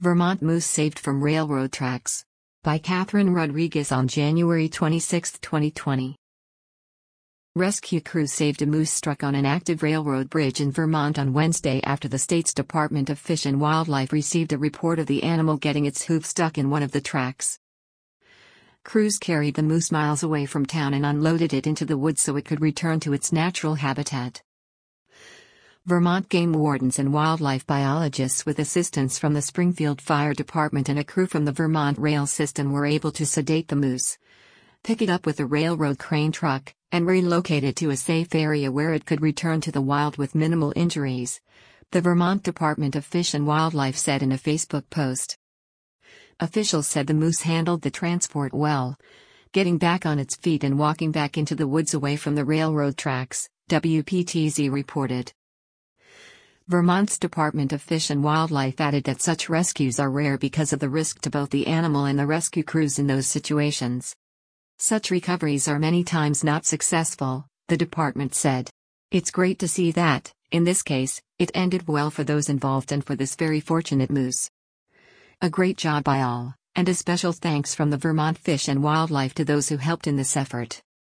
Vermont moose saved from railroad tracks. By Catherine Rodriguez on January 26, 2020. Rescue crews saved a moose struck on an active railroad bridge in Vermont on Wednesday after the state's Department of Fish and Wildlife received a report of the animal getting its hoof stuck in one of the tracks. Crews carried the moose miles away from town and unloaded it into the woods so it could return to its natural habitat. Vermont game wardens and wildlife biologists with assistance from the Springfield Fire Department and a crew from the Vermont Rail System were able to sedate the moose, pick it up with a railroad crane truck, and relocate it to a safe area where it could return to the wild with minimal injuries, the Vermont Department of Fish and Wildlife said in a Facebook post. Officials said the moose handled the transport well, getting back on its feet and walking back into the woods away from the railroad tracks, WPTZ reported. Vermont's Department of Fish and Wildlife added that such rescues are rare because of the risk to both the animal and the rescue crews in those situations. Such recoveries are many times not successful, the department said. It's great to see that, in this case, it ended well for those involved and for this very fortunate moose. A great job by all, and a special thanks from the Vermont Fish and Wildlife to those who helped in this effort.